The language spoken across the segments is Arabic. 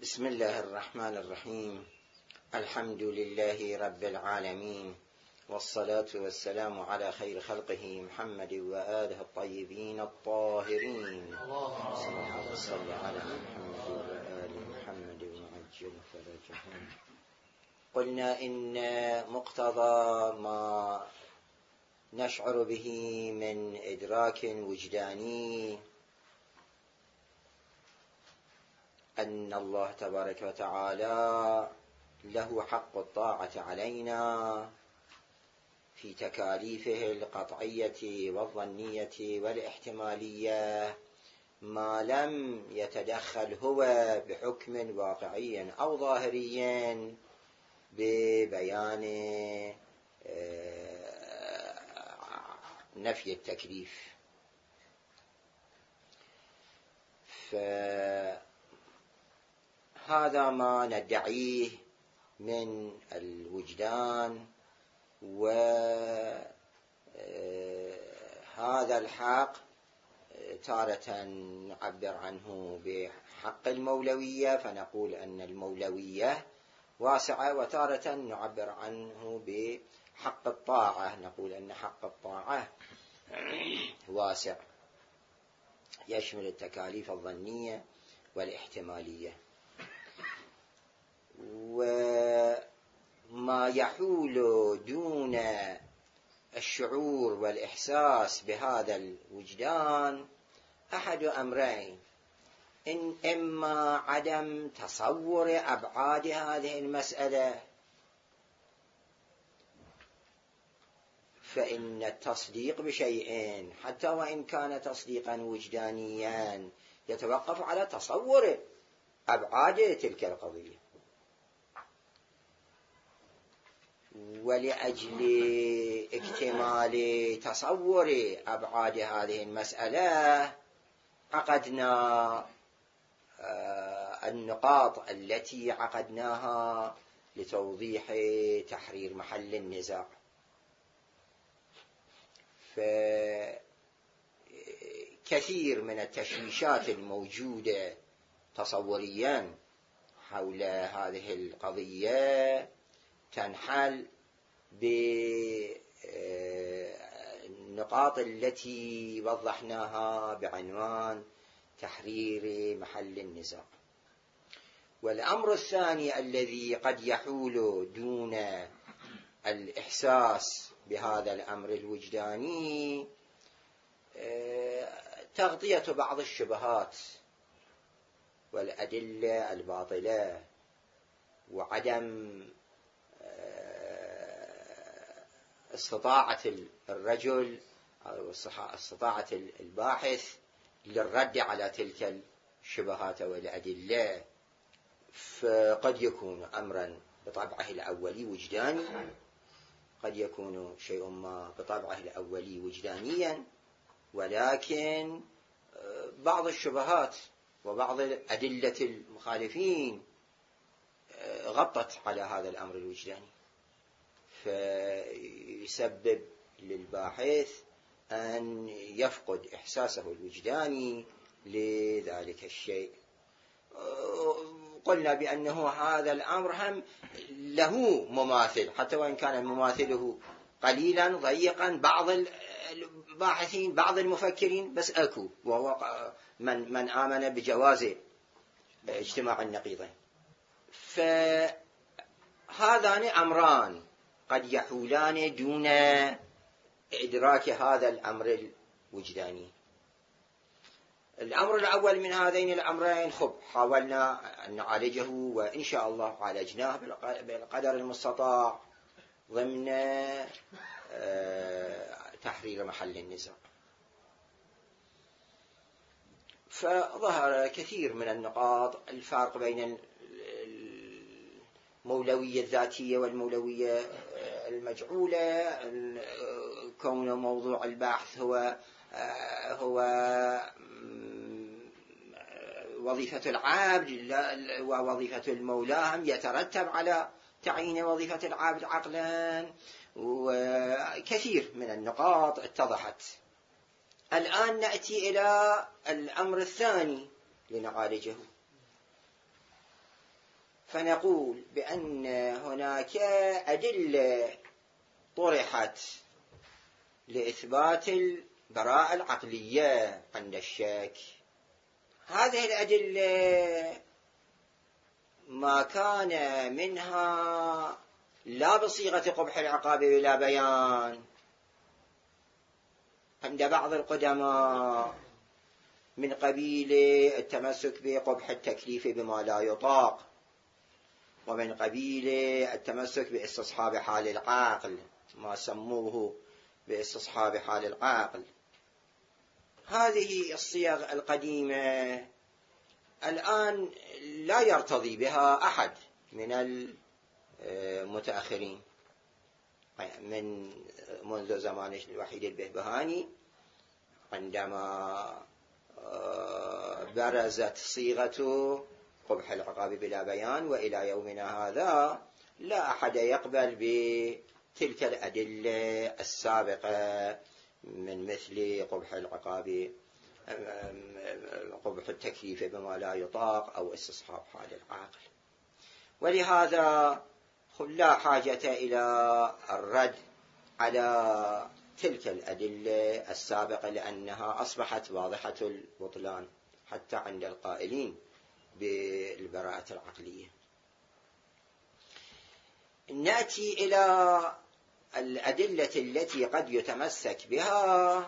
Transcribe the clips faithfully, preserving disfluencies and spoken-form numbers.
بسم الله الرحمن الرحيم. الحمد لله رب العالمين، والصلاة والسلام على خير خلقه محمد وآله الطيبين الطاهرين. اللهم صل على محمد وآل محمد وعجل فرجهم. قلنا إن مقتضى ما نشعر به من إدراك وجداني أن الله تبارك وتعالى له حق الطاعة علينا في تكاليفه القطعية والظنية والاحتمالية، ما لم يتدخل هو بحكم واقعي أو ظاهري ببيان نفي التكليف. فهذا ما ندعيه من الوجدان، وهذا الحق تارة نعبر عنه بحق المولوية فنقول أن المولوية واسعة، وتارة نعبر عنه بحق الطاعة نقول أن حق الطاعة واسع، يشمل التكاليف الظنية والاحتمالية. وما يحول دون الشعور والإحساس بهذا الوجدان أحد أمرين: إن إما عدم تصور أبعاد هذه المسألة، فإن التصديق بشيء حتى وإن كان تصديقا وجدانيا يتوقف على تصور أبعاد تلك القضية، ولأجل اكتمال تصور أبعاد هذه المسألة عقدنا النقاط التي عقدناها لتوضيح تحرير محل النزاع. فكثير من التشويشات الموجودة تصوريا حول هذه القضية تنحل بالنقاط التي وضحناها بعنوان تحرير محل النزاع. والأمر الثاني الذي قد يحول دون الإحساس بهذا الأمر الوجداني تغطية بعض الشبهات والأدلة الباطلة، وعدم استطاعة الرجل أو استطاعة الباحث للرد على تلك الشبهات والأدلة. فقد يكون أمرا بطبعه الأولي وجداني، قد يكون شيء ما بطبعه الأولي وجدانيا، ولكن بعض الشبهات وبعض أدلة المخالفين غطت على هذا الأمر الوجداني، فيسبب للباحث أن يفقد إحساسه الوجداني لذلك الشيء. قلنا بأنه هذا الأمر هم له مماثل، حتى وإن كان مماثله قليلا ضيقا، بعض الباحثين بعض المفكرين بس أكو، وهو من, من آمن بجواز اجتماع النقيضين. فهذان أمران قد يحولان دون إدراك هذا الأمر الوجداني. الأمر الأول من هذين الأمرين خب حاولنا أن نعالجه، وإن شاء الله عالجناه بالقدر المستطاع ضمن تحرير محل النزاع. فظهر كثير من النقاط: الفرق بين المولوية الذاتية والمولوية المجعولة، كون موضوع البحث هو هو وظيفة العبد ووظيفة المولى هم يترتب على تعيين وظيفة العبد عقلا، وكثير من النقاط اتضحت. الآن نأتي إلى الأمر الثاني لنعالجه، فنقول بأن هناك أدلة طرحت لإثبات البراءة العقلية عند الشك. هذه الأدلة ما كان منها لا بصيغة قبح العقاب بلا بيان عند بعض القدماء من قبيل التمسك بقبح التكليف بما لا يطاق، ومن قبيل التمسك باستصحاب حال العاقل، ما سموه باستصحاب حال العاقل. هذه الصيغ القديمة الآن لا يرتضي بها أحد من المتأخرين من منذ زمان الوحيد البهبهاني، عندما برزت صيغة قبح العقاب بلا بيان، وإلى يومنا هذا لا أحد يقبل بتلك الأدلة السابقة من مثل قبح العقاب، قبح التكليف بما لا يطاق أو استصحاب حال العاقل. ولهذا لا حاجة إلى الرد على تلك الأدلة السابقة، لأنها أصبحت واضحة البطلان حتى عند القائلين بالبراءة العقلية. نأتي إلى الأدلة التي قد يتمسك بها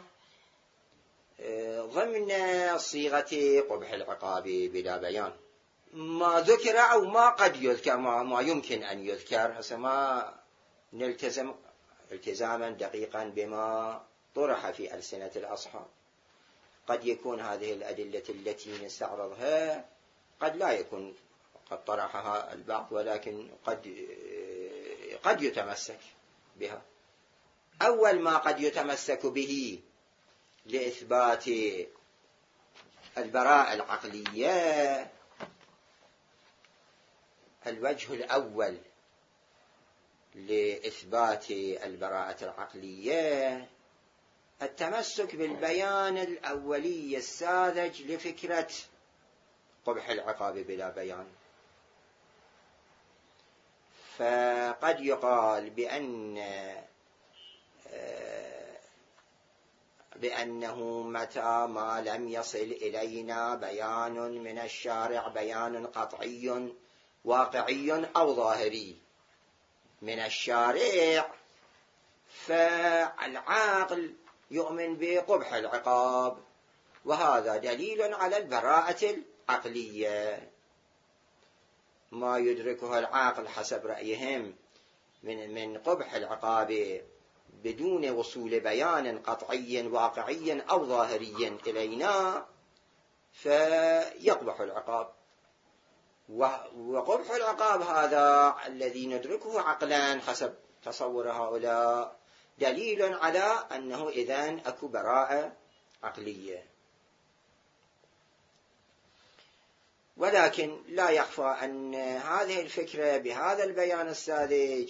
ضمن صيغة قبح العقاب بلا بيان. ما ذكر أو ما قد يذكر، ما, ما يمكن أن يذكر، هسه ما نلتزم التزاما دقيقا بما طرح في ألسنة الأصحاب. قد يكون هذه الأدلة التي نستعرضها قد لا يكون قد طرحها البعض، ولكن قد قد يتمسك بها. أول ما قد يتمسك به لإثبات البراءة العقلية، الوجه الأول لإثبات البراءة العقلية التمسك بالبيان الأولي الساذج لفكرة قبح العقاب بلا بيان. فقد يقال بأن بأنه متى ما لم يصل إلينا بيان من الشارع، بيان قطعي واقعي أو ظاهري من الشارع، فالعاقل يؤمن بقبح العقاب، وهذا دليل على البراءة العقلية. ما يدركه العاقل حسب رأيهم من من قبح العقاب بدون وصول بيان قطعي واقعي أو ظاهري إلينا فيقبح العقاب. وقبح العقاب هذا الذي ندركه عقلا حسب تصور هؤلاء دليل على أنه إذن أكو براءة عقلية. ولكن لا يخفى أن هذه الفكرة بهذا البيان الساذج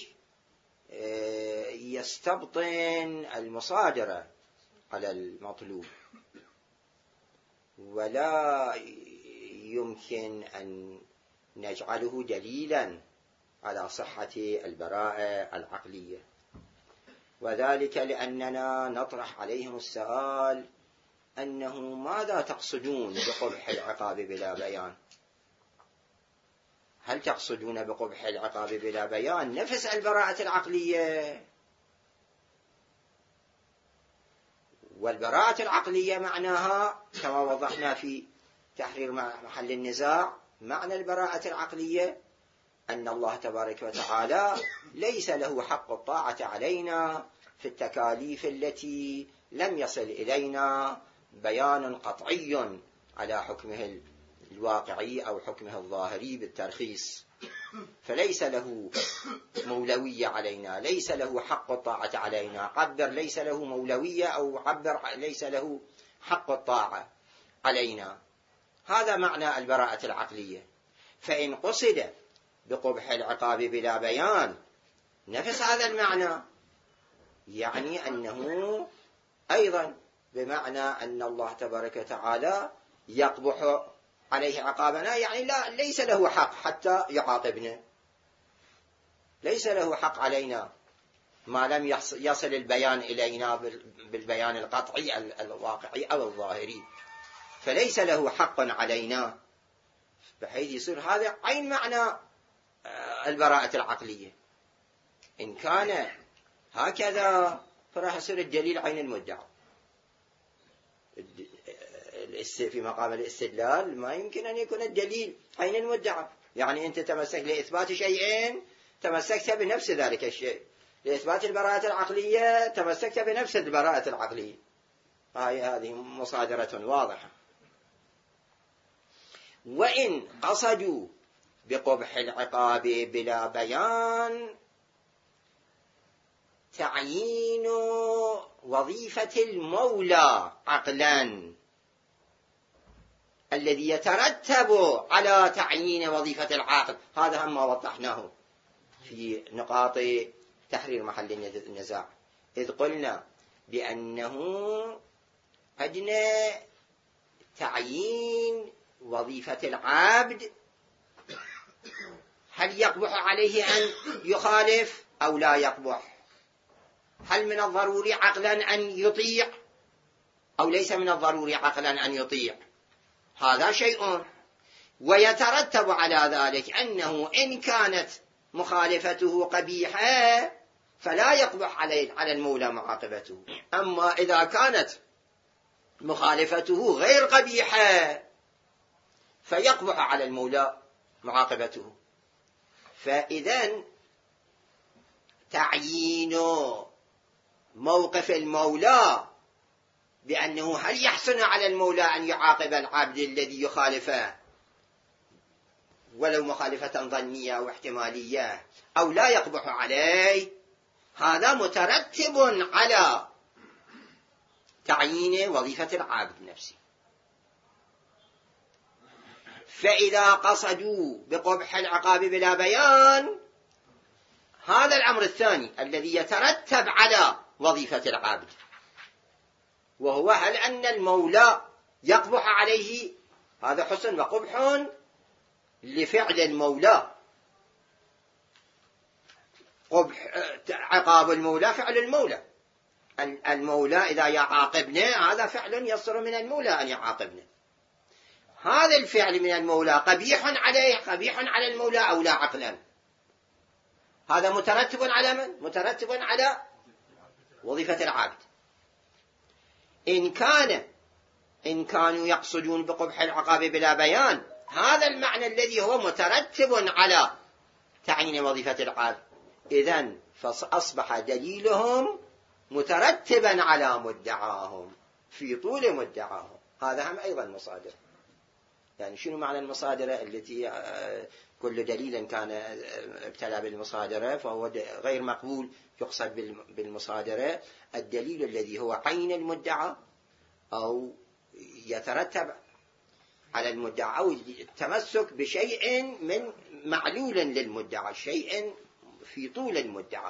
يستبطن المصادرة على المطلوب، ولا يمكن أن نجعله دليلا على صحة البراءة العقلية، وذلك لأننا نطرح عليهم السؤال أنه ماذا تقصدون بقبح العقاب بلا بيان؟ هل تقصدون بقبح العقاب بلا بيان نفس البراءة العقلية؟ والبراءة العقلية معناها كما وضحنا في تحرير محل النزاع، معنى البراءة العقلية أن الله تبارك وتعالى ليس له حق الطاعة علينا في التكاليف التي لم يصل إلينا بيان قطعي على حكمه الواقعي أو حكمه الظاهري بالترخيص، فليس له مولوية علينا، ليس له حق الطاعة علينا. عبر ليس له مولوية أو عبر ليس له حق الطاعة علينا، هذا معنى البراءة العقلية. فإن قصد بقبح العقاب بلا بيان نفس هذا المعنى، يعني أنه أيضا بمعنى أن الله تبارك وتعالى يقبح عليه عقابنا، يعني لا ليس له حق حتى يعاقبنا، ليس له حق علينا ما لم يصل البيان إلينا بالبيان القطعي الواقعي أو الظاهري، فليس له حق علينا، بحيث يصير هذا عين معنى البراءة العقلية. إن كان هكذا فراح يصير الدليل عين المدعى، في مقام الاستدلال ما يمكن أن يكون الدليل عين المدعى. يعني أنت تمسك لإثبات شيئين تمسكت بنفس ذلك الشيء، لإثبات البراءة العقلية تمسكت بنفس البراءة العقلية، هذه مصادرة واضحة. وإن قصدوا بقبح العقاب بلا بيان تعيين وظيفة المولى عقلا الذي يترتب على تعيين وظيفة العاقل، هذا هم ما وضحناه في نقاط تحرير محل النزاع، إذ قلنا بأنه أدنى تعيين وظيفة العبد هل يقبح عليه أن يخالف أو لا يقبح؟ هل من الضروري عقلا أن يطيع أو ليس من الضروري عقلا أن يطيع؟ هذا شيء. ويترتب على ذلك أنه إن كانت مخالفته قبيحة فلا يقبح عليه على المولى معاقبته، أما إذا كانت مخالفته غير قبيحة فيقبح على المولى معاقبته. فإذن تعيين موقف المولى بأنه هل يحسن على المولى أن يعاقب العبد الذي يخالفه ولو مخالفة ظنية واحتمالية أو لا يقبح عليه، هذا مترتب على تعيين وظيفة العبد نفسه. فإذا قصدوا بقبح العقاب بلا بيان، هذا الأمر الثاني الذي يترتب على وظيفة العبد، وهو هل أن المولى يقبح عليه، هذا حسن وقبح لفعل المولى، قبح عقاب المولى فعل المولى، المولى إذا يعاقبنا هذا فعل يصدر من المولى أن يعاقبنا، هذا الفعل من المولى قبيح عليه قبيح على المولى أو لا عقلا، هذا مترتب على من؟ مترتب على وظيفة العبد. إن كان إن كانوا يقصدون بقبح العقاب بلا بيان، هذا المعنى الذي هو مترتب على تعيين وظيفة العبد، إذن فأصبح دليلهم مترتبا على مدعاهم في طول مدعاهم، هذا هم أيضا مصادر. يعني شنو معنى المصادرة التي كل دليل كان ابتلى بالمصادرة فهو غير مقبول؟ يقصد بالمصادرة الدليل الذي هو عين المدعى أو يترتب على المدعى أو التمسك بشيء من معلول للمدعى، شيء في طول المدعى.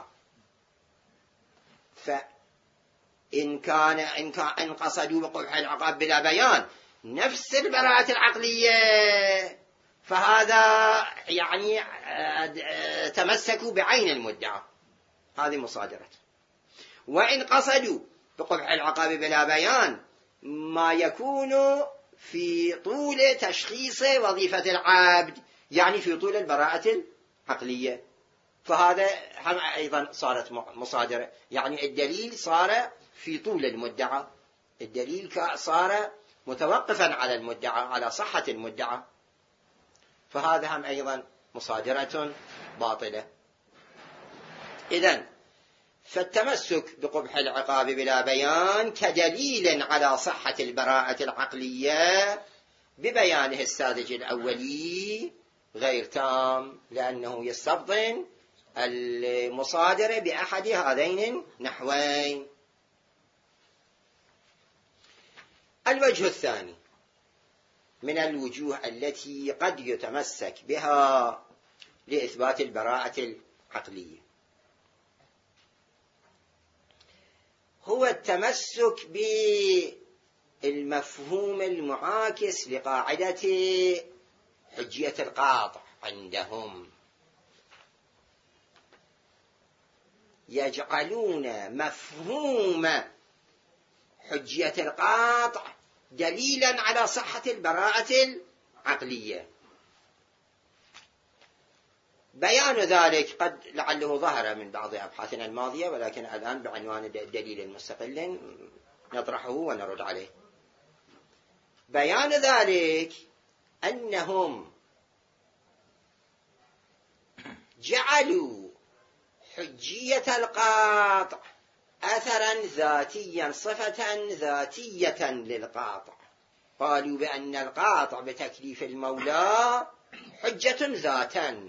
فإن كان إن كان قصدوا بقبح العقاب بلا بيان نفس البراءة العقلية، فهذا يعني تمسكوا بعين المدعى، هذه مصادرة. وإن قصدوا بقبح العقاب بلا بيان ما يكون في طول تشخيص وظيفة العبد، يعني في طول البراءة العقلية، فهذا هم أيضا صارت مصادرة، يعني الدليل صار في طول المدعى، الدليل صار متوقفا على المدعى على صحة المدعى، فهذا هم أيضا مصادرة باطلة. إذن فالتمسك بقبح العقاب بلا بيان كدليل على صحة البراءة العقلية ببيانه الساذج الأولي غير تام، لأنه يستبطن المصادرة بأحد هذين النحوين. الوجه الثاني من الوجوه التي قد يتمسك بها لإثبات البراءة العقلية هو التمسك المفهوم المعاكس لقاعدة حجية القاطع عندهم، يجعلون مفهوم حجية القاطع دليلا على صحة البراءة العقلية. بيان ذلك قد لعله ظهر من بعض أبحاثنا الماضية، ولكن الآن بعنوان دليل مستقل نطرحه ونرد عليه. بيان ذلك أنهم جعلوا حجية القاطع أثرا ذاتيا، صفة ذاتية للقاطع. قالوا بأن القاطع بتكليف المولى حجة ذاتا،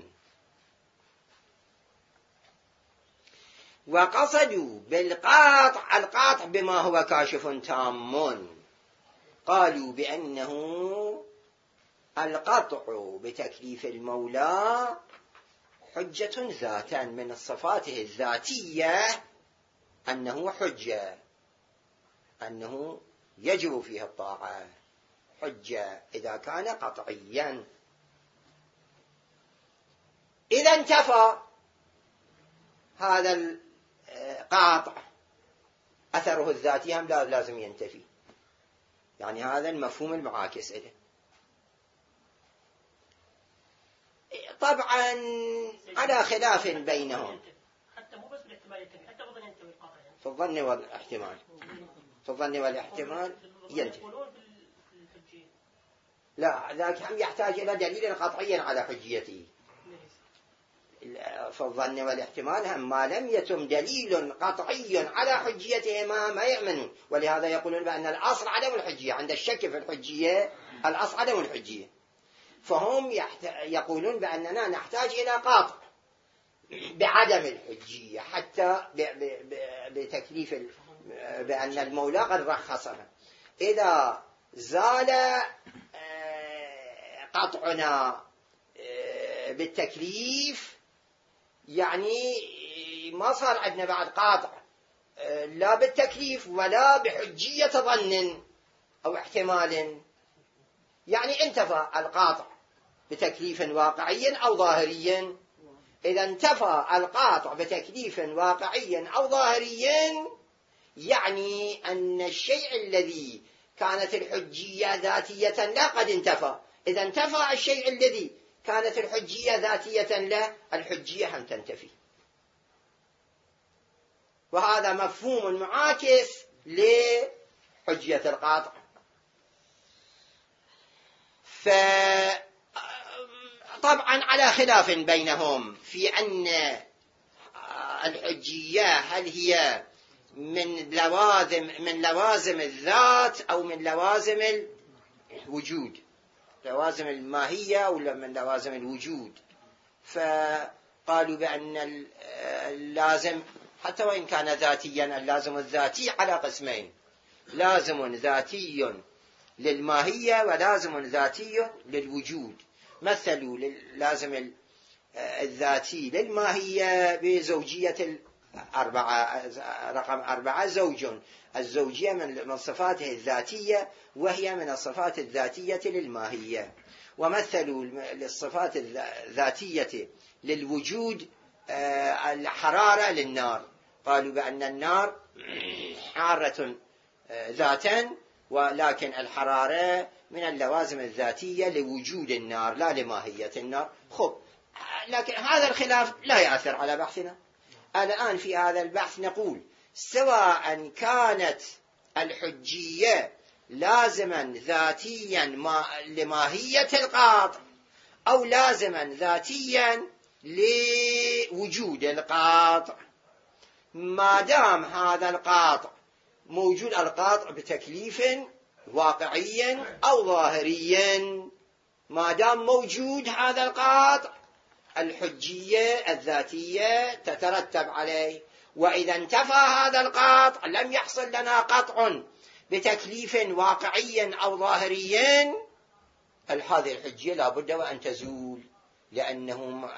وقصدوا بالقاطع القاطع بما هو كاشف تام. قالوا بأنه القطع بتكليف المولى حجة ذاتا، من صفاته الذاتية أنه حجة، أنه يجب فيها الطاعة، حجة إذا كان قطعيا. إذا انتفى هذا القاطع أثره الذاتي هم لازم ينتفي، يعني هذا المفهوم المعاكس له. طبعا على خلاف بينهم، حتى مو بس بالاحتمال ينتفي، حتى بالظن ينتفي القطع، يعني في الظن والاحتمال، في الظن والاحتمال ينتفي. لا، ذاك هم يحتاج إلى دليل قطعي على حجيته. في الظن والاحتمال هم ما لم يتم دليل قطعي على حجيته ما ما يؤمنون، ولهذا يقولون بأن الأصل عدم الحجية. عند الشك في الحجية الأصل عدم الحجية، فهم يقولون بأننا نحتاج إلى قاطع بعدم الحجية حتى بتكليف بأن المولى قد رخصها. إذا زال قطعنا بالتكليف يعني ما صار عندنا بعد قاطع لا بالتكليف ولا بحجية ظن أو احتمال، يعني انتفى القاطع بتكليف واقعي أو ظاهري. إذا انتفى القاطع بتكليف واقعي أو ظاهري يعني أن الشيء الذي كانت الحجية ذاتية له قد انتفى. إذا انتفى الشيء الذي كانت الحجية ذاتية له، الحجية هم تنتفي. وهذا مفهوم معاكس لحجية القاطع. فطبعا على خلاف بينهم في أن الحجية هل هي من لوازم من لوازم الذات أو من لوازم الوجود، لوازم الماهية ولا من لوازم الوجود. فقالوا بأن اللازم حتى وإن كان ذاتيا، اللازم الذاتي على قسمين: لازم ذاتي للماهية ولازم ذاتي للوجود. مثلوا للازم الذاتي للماهية بزوجية الأربعة، رقم أربعة زوج. الزوجية من صفاته الذاتية وهي من الصفات الذاتية للماهية. ومثلوا للصفات الذاتية للوجود الحرارة للنار، قالوا بأن النار حارة ذاتا، ولكن الحرارة من اللوازم الذاتية لوجود النار لا لماهية النار. خب، لكن هذا الخلاف لا يأثر على بحثنا. الآن في هذا البحث نقول سواء كانت الحجية لازما ذاتيا لماهية القاطع أو لازما ذاتيا لوجود القاطع، ما دام هذا القاطع موجود، القاطع بتكليف واقعي أو ظاهري، ما دام موجود هذا القاطع الحجية الذاتية تترتب عليه. وإذا انتفى هذا القاطع لم يحصل لنا قطع بتكليف واقعي أو ظاهري، هذه الحجية لا بد وأن تزول، لأنه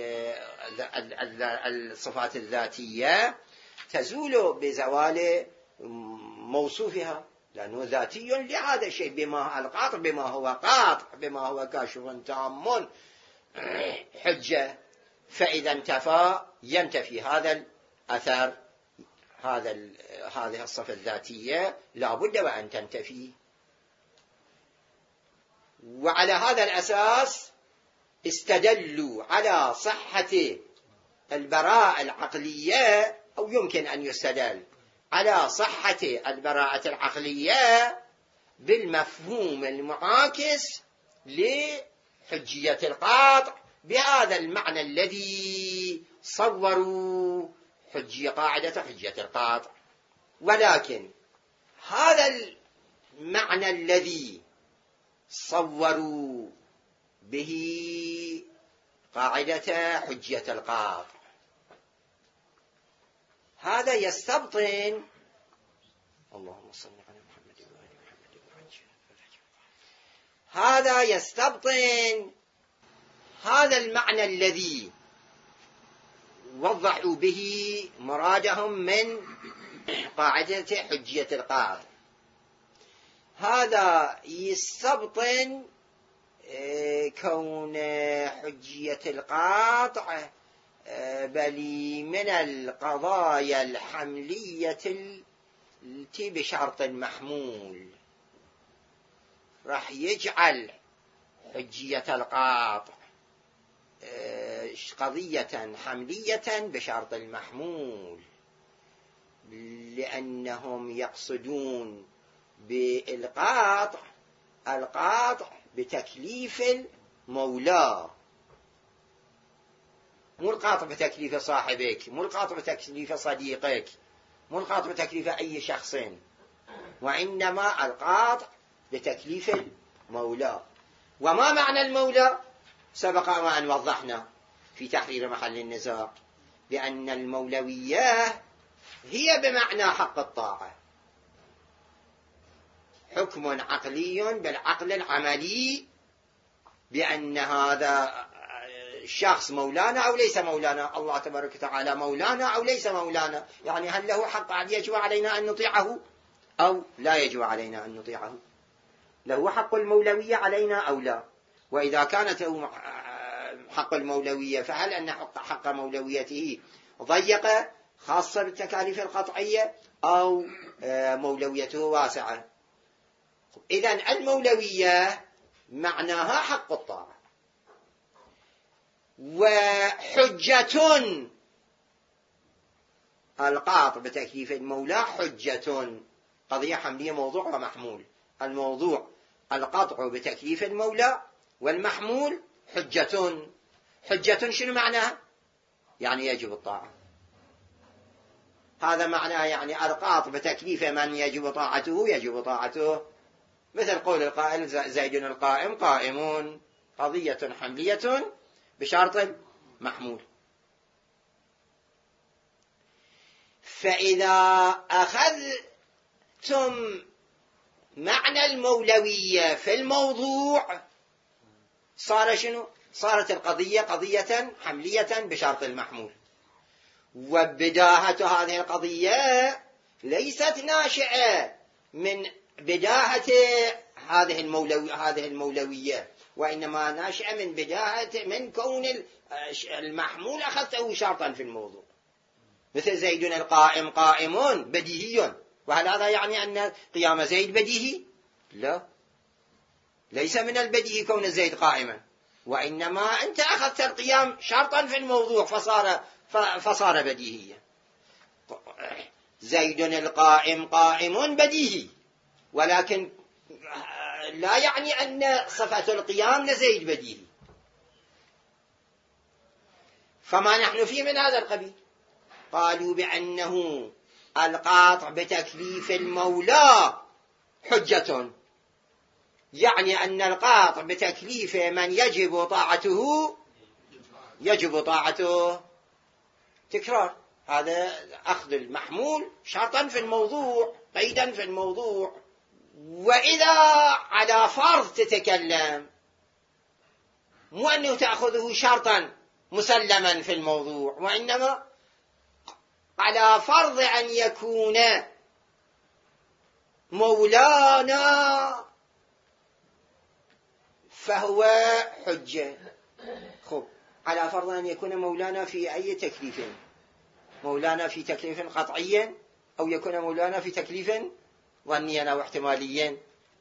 الصفات الذاتية تزول بزوال موصوفها، لأنه ذاتي لهذا الشيء، بما القاطع بما هو قاطع، بما هو كاشف تام حجة. فإذا انتفى ينتفي هذا الأثر، هذا هذه الصفة الذاتية لا بد وأن تنتفي. وعلى هذا الأساس استدلوا على صحة البراءة العقلية، أو يمكن أن يستدل على صحة البراءة العقلية بالمفهوم المعاكس لحجية القاطع، بهذا المعنى الذي صوروا حجية قاعدة حجية القاطع. ولكن هذا المعنى الذي صوروا به قاعدة حجية القاطع هذا يستبطن، اللهم صل على محمد وآل محمد، هذا يستبطن هذا المعنى الذي وضحوا به مرادهم من قاعدة حجية القاطع. هذا يستبطن كون حجية القاطع بل من القضايا الحملية التي بشرط محمول، راح يجعل حجية القاطع قضية حملية بشرط المحمول، لأنهم يقصدون بالقاطع القاطع بتكليف المولى، مو القاطع بتكليف صاحبك، مو القاطع بتكليف صديقك، مو القاطع بتكليف أي شخص، وإنما القاطع بتكليف المولى. وما معنى المولى؟ سبق وأن وضحنا في تحرير محل النزاع بأن المولوية هي بمعنى حق الطاعة، حكم عقلي بالعقل العملي بأن هذا الشخص مولانا أو ليس مولانا، الله تبارك وتعالى مولانا أو ليس مولانا، يعني هل له حق يجب علينا أن نطيعه أو لا يجب علينا أن نطيعه، له حق المولوية علينا أو لا. وإذا كانت له حق المولوية فهل أن حق مولويته ضيقة خاصة بالتكاليف القطعية أو مولويته واسعة؟ إذن المولوية معناها حق الطاعة، وحجة القاطع بتكليف المولى حجة، قضية حملية موضوع ومحمول. الموضوع القطع بتكليف المولى، والمحمول حجة. حجة شنو معناها؟ يعني يجب الطاعة، هذا معناه، يعني القاطع بتكليف من يجب طاعته يجب طاعته، مثل قول القائل زيد القائم قائمون، قضية حملية بشرط محمول. فإذا أخذتم معنى المولوية في الموضوع صار شنو؟ صارت القضية قضية حملية بشرط المحمول. وبداهة هذه القضية ليست ناشئة من بداهة هذه المولوية هذه المولوية وإنما ناشئة من بداهة من كون المحمول أخذته شرطا في الموضوع، مثل زيد القائم قائمون بديهي، وهل هذا يعني أن قيام زيد بديهي؟ لا، ليس من البديهي كون زيد قائما، وإنما أنت أخذت القيام شرطا في الموضوع فصار فصار بديهيا. زيد القائم قائم بديهي، ولكن لا يعني أن صفة القيام لزيد بديهي. فما نحن فيه من هذا القبيل؟ قالوا بأنه القاطع بتكليف المولى حجة، يعني أن القاطع بتكليف من يجب طاعته يجب طاعته. تكرار، هذا أخذ المحمول شرطا في الموضوع، قيدا في الموضوع. وإذا على فرض تتكلم، مو أنه تأخذه شرطا مسلما في الموضوع، وإنما على فرض أن يكون مولانا فهو حجة. خب على فرض أن يكون مولانا في أي تكليف، مولانا في تكليف قطعي أو يكون مولانا في تكليف ظنيا أو احتماليا.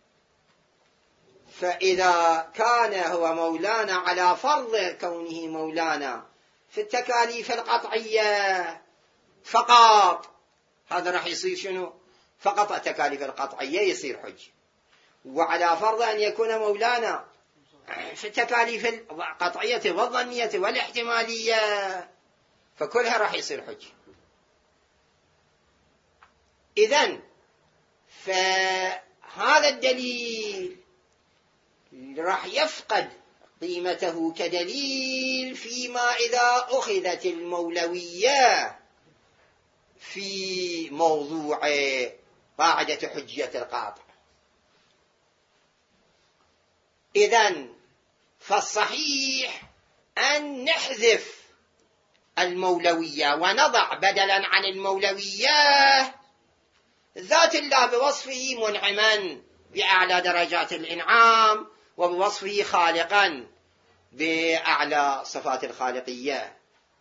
فإذا كان هو مولانا على فرض كونه مولانا في التكاليف القطعية فقط، هذا راح يصير شنو؟ فقط التكاليف القطعية يصير حج. وعلى فرض أن يكون مولانا في التكاليف القطعية والظنية والاحتمالية فكلها راح يصير حج. إذن فهذا الدليل راح يفقد قيمته كدليل فيما إذا أخذت المولوية في موضوع قاعدة حجية القاطع. إذن فالصحيح أن نحذف المولوية ونضع بدلا عن المولوية ذات الله بوصفه منعما بأعلى درجات الإنعام وبوصفه خالقا بأعلى صفات الخالقية.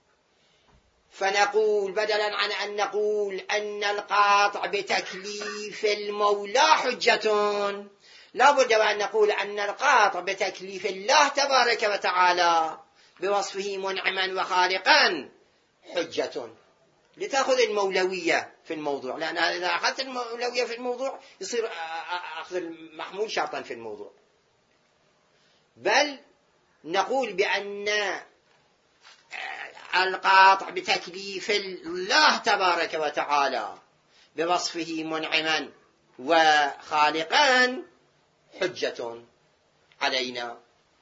فنقول بدلا عن أن نقول أن القاطع بتكليف المولى حجة، لا بد وأن نقول أن القاطع بتكليف الله تبارك وتعالى بوصفه منعما وخالقا حجة، لتأخذ المولوية في الموضوع. لأن إذا أخذت المولوية في الموضوع يصير أخذ المحمول شرطا في الموضوع. بل نقول بأن القاطع بتكليف الله تبارك وتعالى بوصفه منعما وخالقا حجة علينا.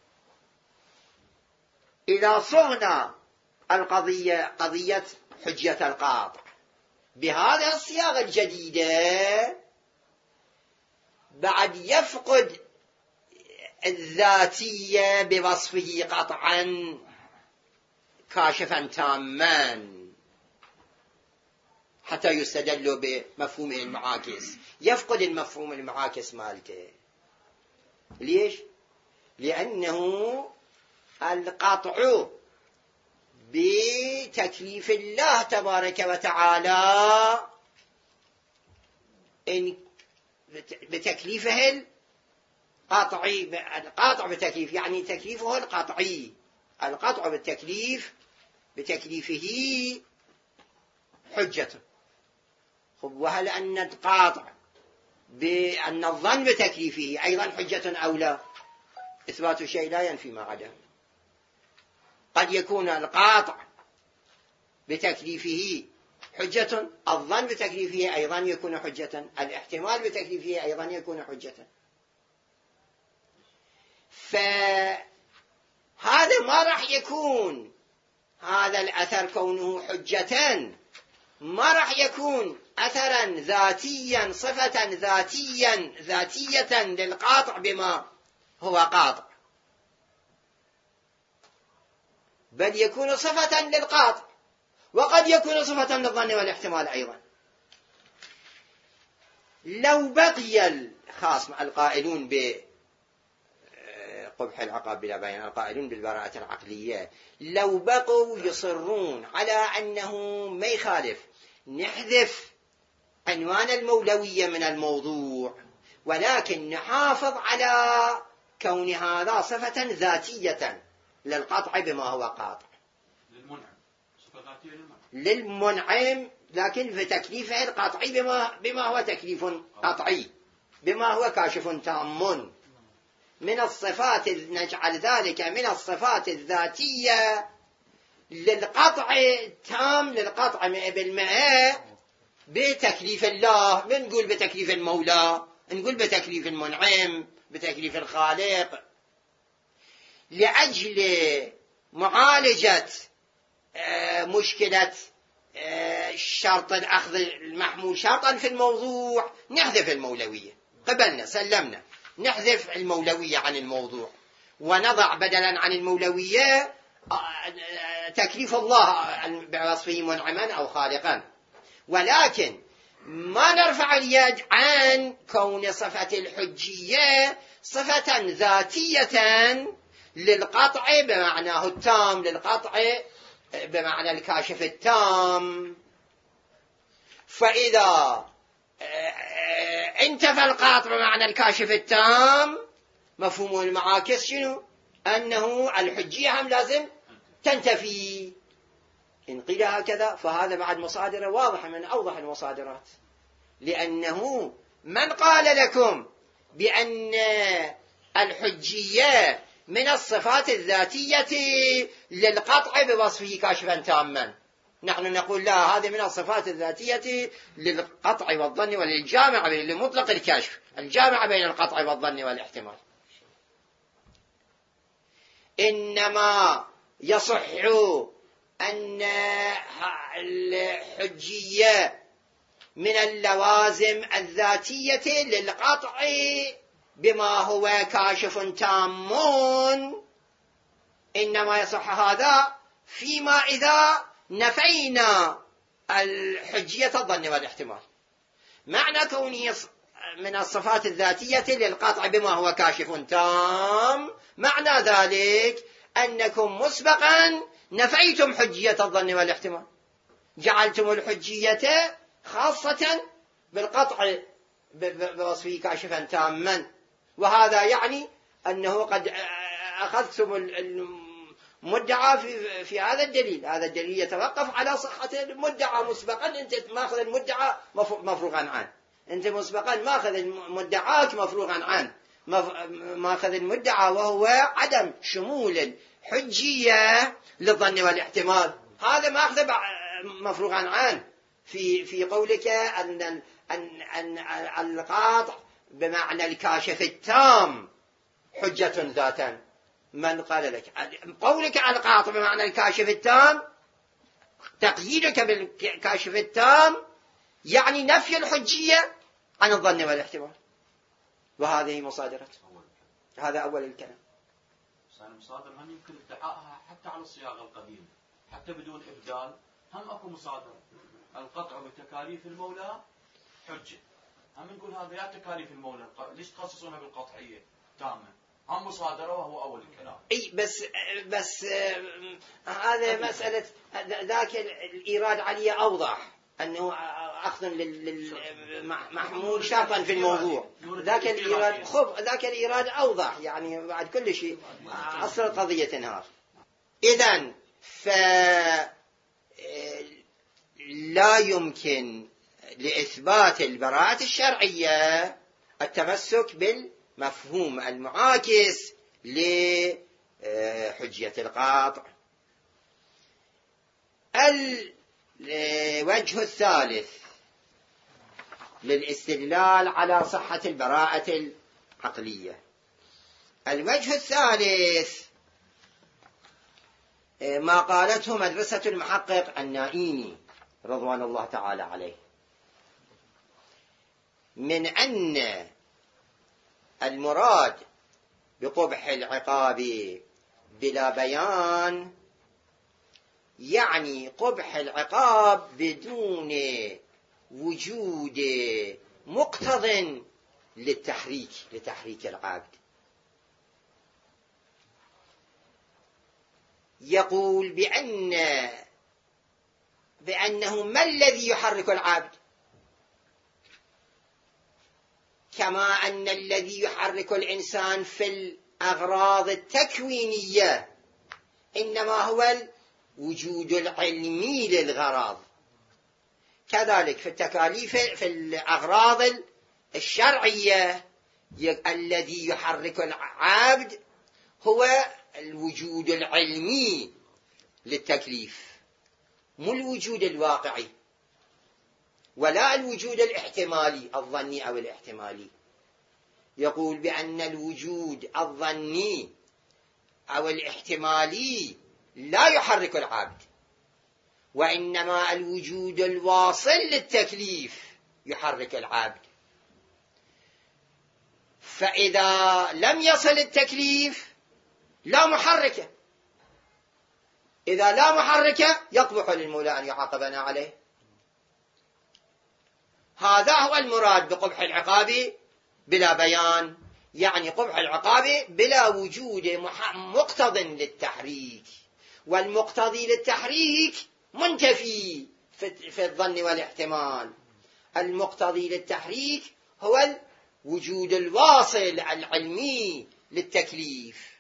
إذا صغنا القضية قضية حجة القاطع بهذه الصياغة الجديدة بعد يفقد الذاتية بوصفه قطعا كاشفا تاما حتى يستدل بمفهومه المعاكس، يفقد المفهوم المعاكس مالته. ليش؟ لأنه القطع بتكليف الله تبارك وتعالى إن بتكليفه القطعي، القاطع بتكليف يعني تكليفه القطعي، القطع بالتكليف بتكليفه حجة. وهل أن القاطع بأن الظن بتكليفه أيضا حجة أو لا؟ إثبات الشيء لا ينفي ما عداه. قد يكون القاطع بتكليفه حجة، الظن بتكليفه أيضا يكون حجة، الاحتمال بتكليفه أيضا يكون حجة. فهذا ما راح يكون هذا الأثر كونه حجة ما راح يكون أثرا ذاتيا صفة ذاتيا ذاتية للقاطع بما هو قاطع، بل يكون صفة للقاطع وقد يكون صفة للظن والاحتمال أيضا. لو بقي الخاص مع القائلون بقبح العقاب بلا بيان، القائلون بالبراءة العقلية، لو بقوا يصرون على أنه ما يخالف نحذف عنوان المولوية من الموضوع ولكن نحافظ على كون هذا صفة ذاتية للقطع بما هو قاطع، للمنعم صفة ذاتية للمنعم للمنعم لكن في تكليفه القطعي بما, بما هو تكليف قطعي، بما هو كاشف تام من الصفات، نجعل ذلك من الصفات الذاتية للقطع تام، للقطع مئة بالمئة بتكليف الله. بنقول بتكليف المولى، نقول بتكليف المنعم، بتكليف الخالق، لأجل معالجة مشكلة شرط الأخذ المحمول شرطا في الموضوع نحذف المولوية. قبلنا سلمنا نحذف المولوية عن الموضوع ونضع بدلا عن المولوية تكليف الله بوصفه منعما أو خالقا. ولكن ما نرفع اليد عن كون صفة الحجية صفة ذاتية للقطع بمعناه التام، للقطع بمعنى الكاشف التام. فإذا انتفى القطع بمعنى الكاشف التام، مفهوم المعاكس شنو؟ أنه الحجية هم لازم تنتفي. إن قيل هكذا فهذا بعد مصادر واضحة من أوضح المصادرات، لأنه من قال لكم بأن الحجية من الصفات الذاتية للقطع بوصفه كاشفا تاما؟ نحن نقول لا، هذه من الصفات الذاتية للقطع والظن وللجامع لمطلق الكشف، الجامع بين القطع والظن والاحتمال. إنما يصح أن الحجية من اللوازم الذاتية للقطع بما هو كاشف تام، إنما يصح هذا فيما إذا نفينا الحجية الظن والاحتمال. معنى كونه من الصفات الذاتية للقطع بما هو كاشف تام، معنى ذلك أنكم مسبقا نفيتم حجية الظن والاحتمال، جعلتم الحجية خاصة بالقطع بوصفه كاشفا تاما. وهذا يعني أنه قد أخذتم المدعى في, في هذا الدليل. هذا الدليل يتوقف على صحة المدعى مسبقا. أنت ماخذ المدعى مفروغا عنه، أنت مسبقا ماخذ مدعاك مفروغا عنه، ماخذ المدعى وهو عدم شمول الحجية للظن والاحتمال، هذا ماخذ مفروغا عنه في في قولك أن أن أن القاطع بمعنى الكاشف التام حجة ذاتا. من قال لك قولك عن القاطع بمعنى الكاشف التام، تقييدك بالكاشف التام يعني نفي الحجية عن الظن والاحتمال، وهذه مصادرة. هذا أول الكلام. المصادر هم يمكن ادعائها حتى على الصياغة القديمة، حتى بدون إبدال هم أكو مصادر. القطع بتكاليف المولى حجة، هم نقول هذا يا تكاليف المولى، ليش تخصصونها بالقطعية تامة؟ هم مصادرة وهو أول الكلام. اي بس بس هذا مسألة ذاك الإيراد عليه أوضح، أنه أخذ للمحمول شرطا في الموضوع. ذاك الإيراد خب ذاك الإيراد أوضح، يعني بعد كل شيء أصل القضية تنهار. إذن فلا يمكن لإثبات البراءة الشرعية التمسك بالمفهوم المعاكس لحجية القاطع. الوجه الثالث للاستدلال على صحة البراءة العقلية، الوجه الثالث ما قالته مدرسة المحقق النائيني رضوان الله تعالى عليه، من أن المراد بقبح العقاب بلا بيان يعني قبح العقاب بدون وجود مقتض للتحريك لتحريك العبد. يقول بأن بأنه ما الذي يحرك العبد؟ كما أن الذي يحرك الإنسان في الأغراض التكوينية إنما هو الوجود العلمي للغراض، كذلك في التكاليف في الأغراض الشرعية الذي يحرك العبد هو الوجود العلمي للتكليف، مو الوجود الواقعي ولا الوجود الاحتمالي الظني أو الاحتمالي. يقول بأن الوجود الظني أو الاحتمالي لا يحرك العبد، وإنما الوجود الواصل للتكليف يحرك العبد. فإذا لم يصل التكليف لا محركة، إذا لا محركة يقبح للمولى أن يعاقبنا عليه. هذا هو المراد بقبح العقاب بلا بيان، يعني قبح العقاب بلا وجود مقتض للتحريك، والمقتضي للتحريك منتفي في الظن والاحتمال. المقتضي للتحريك هو الوجود الواصل العلمي للتكليف،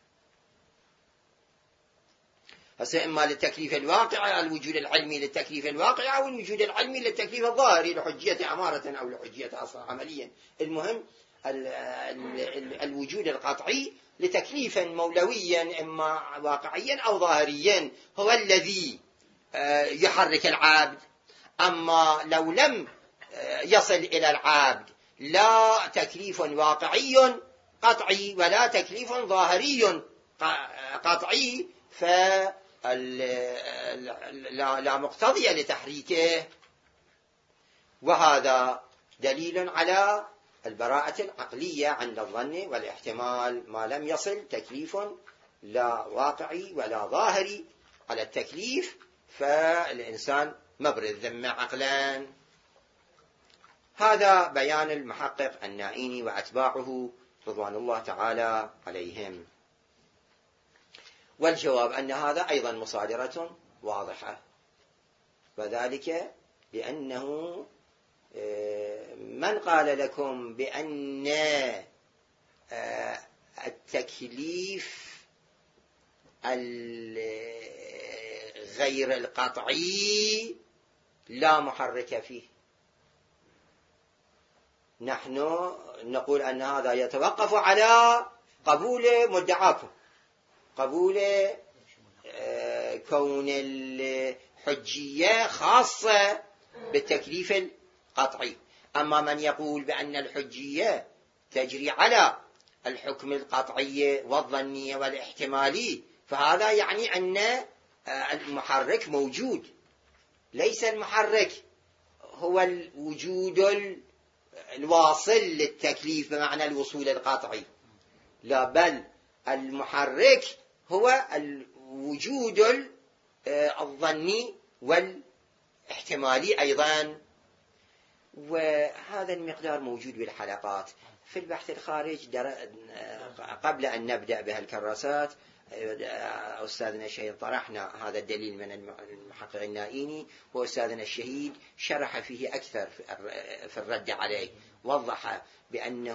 هسه إما للتكليف الواقع، الوجود العلمي للتكليف الواقع، أو الوجود العلمي للتكليف الظاهري لحجية أمارة أو لحجية أصلا عمليا. المهم ال ال ال الوجود القطعي لتكليف مولويا إما واقعيا أو ظاهريا هو الذي يحرك العبد. أما لو لم يصل إلى العبد لا تكليف واقعي قطعي ولا تكليف ظاهري قطعي فلا مقتضي لتحريكه. وهذا دليل على البراءة العقلية عند الظن والاحتمال ما لم يصل تكليف لا واقعي ولا ظاهري على التكليف، فالإنسان مبرئ الذمة عقلا. هذا بيان المحقق النائيني وأتباعه رضوان الله تعالى عليهم. والجواب أن هذا أيضا مصادرة واضحة، وذلك لأنه من قال لكم بأن التكليف غير القطعي لا محرك فيه؟ نحن نقول أن هذا يتوقف على قبول مدعاكم، قبول كون الحجية خاصة بالتكليف القطعي. أما من يقول بأن الحجية تجري على الحكم القطعي والظني والاحتمالي، فهذا يعني أن المحرك موجود. ليس المحرك هو الوجود الواصل للتكليف بمعنى الوصول القطعي، لا، بل المحرك هو الوجود الظني والاحتمالي أيضا. وهذا المقدار موجود بالحلقات. في البحث الخارج قبل أن نبدأ بهالكراسات أستاذنا الشهيد طرحنا هذا الدليل من المحقق النائيني، وأستاذنا الشهيد شرح فيه أكثر في الرد عليه، وضح بأنه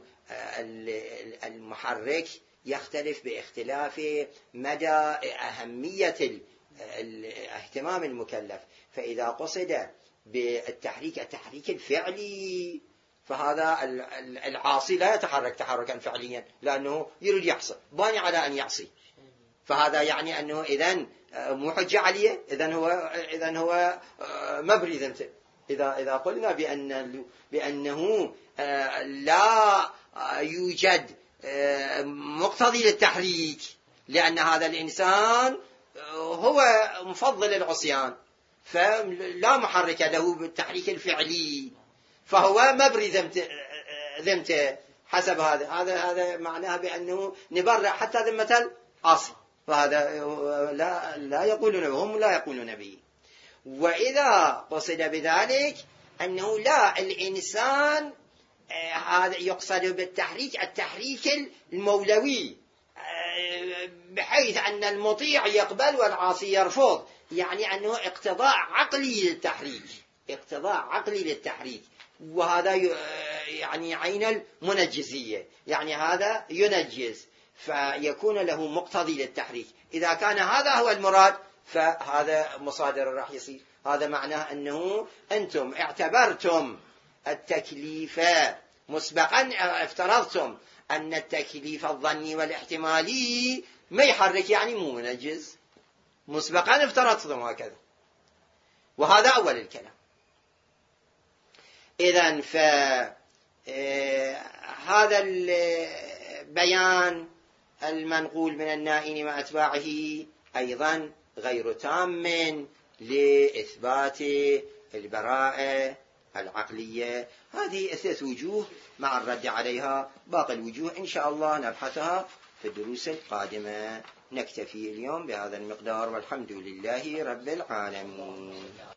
المحرك يختلف باختلاف مدى أهمية اهتمام المكلف. فإذا قصد بالتحريك التحريك الفعلي فهذا العاصي لا يتحرك تحركا فعليا لأنه يريد يعصي، باني على أن يعصي، فهذا يعني أنه إذن مو حجة عليه، إذن هو إذن هو مبري ذمته. إذا إذا قلنا بأن بأنه لا يوجد مقتضي للتحريك لأن هذا الإنسان هو مفضل العصيان فلا محرك له بالتحريك الفعلي، فهو مبري ذمته حسب هذا هذا هذا معناه بأنه نبرع حتى ذمة العاصي، فهذا لا لا يقولون هم لا يقولون به. وإذا قصد بذلك أنه لا، الإنسان هذا يقصد بالتحريك التحريك المولوي بحيث أن المطيع يقبل والعاصي يرفض، يعني أنه اقتضاء عقلي للتحريك، اقتضاء عقلي للتحريك. وهذا يعني عين المنجزية، يعني هذا ينجز فيكون له مقتضي للتحريك. إذا كان هذا هو المراد فهذا مصادر راح يصير. هذا معناه أنه أنتم اعتبرتم التكليف مسبقا، افترضتم أن التكليف الظني والاحتمالي ما يحرك يعني مو منجز، مسبقا افترضتم هكذا، وهذا أول الكلام. إذن فهذا البيان المنقول من النائين وأتباعه أيضا غير تام لإثبات البراءة العقلية. هذه ثلاث وجوه مع الرد عليها، باقي الوجوه إن شاء الله نبحثها في الدروس القادمة. نكتفي اليوم بهذا المقدار، والحمد لله رب العالمين.